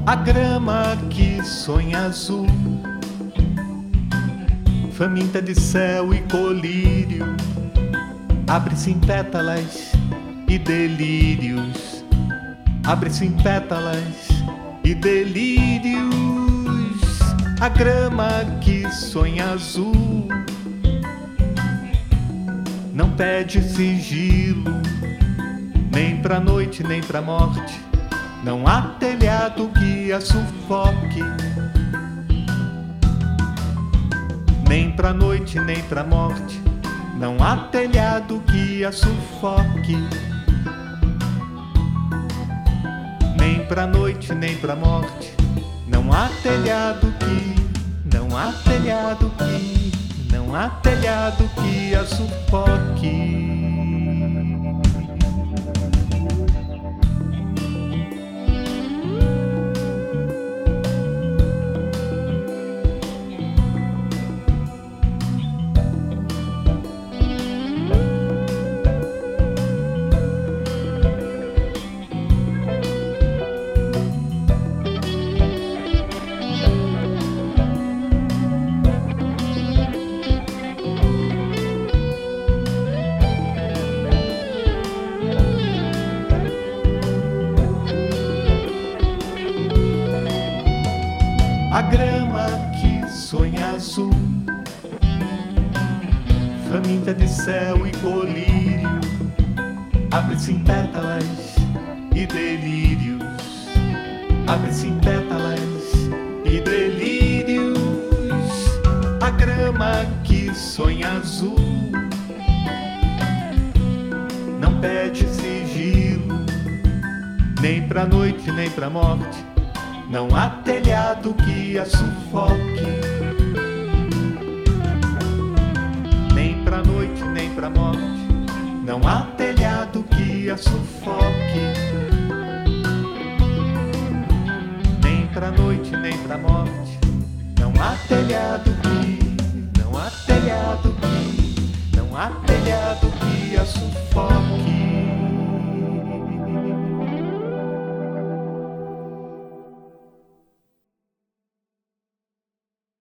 A grama que sonha azul, faminta de céu e colírio, abre-se em pétalas e delírios, abre-se em pétalas e delírios. A grama que sonha azul não pede sigilo, nem pra noite nem pra morte. Não há telhado que a sufoque, nem pra noite nem pra morte. Não há telhado que a sufoque, nem pra noite nem pra morte. Não há telhado que, não há telhado que, não há telhado que a sufoque. A grama que sonha azul, faminta de céu e colírio, abre-se em pétalas e delírios, abre-se em pétalas e delírios. A grama que sonha azul não pede sigilo, nem pra noite nem pra morte. Não há telhado que a sufoque, nem pra noite nem pra morte. Não há telhado que a sufoque, nem pra noite nem pra morte. Não há telhado que, não há telhado que, não há telhado que a sufoque.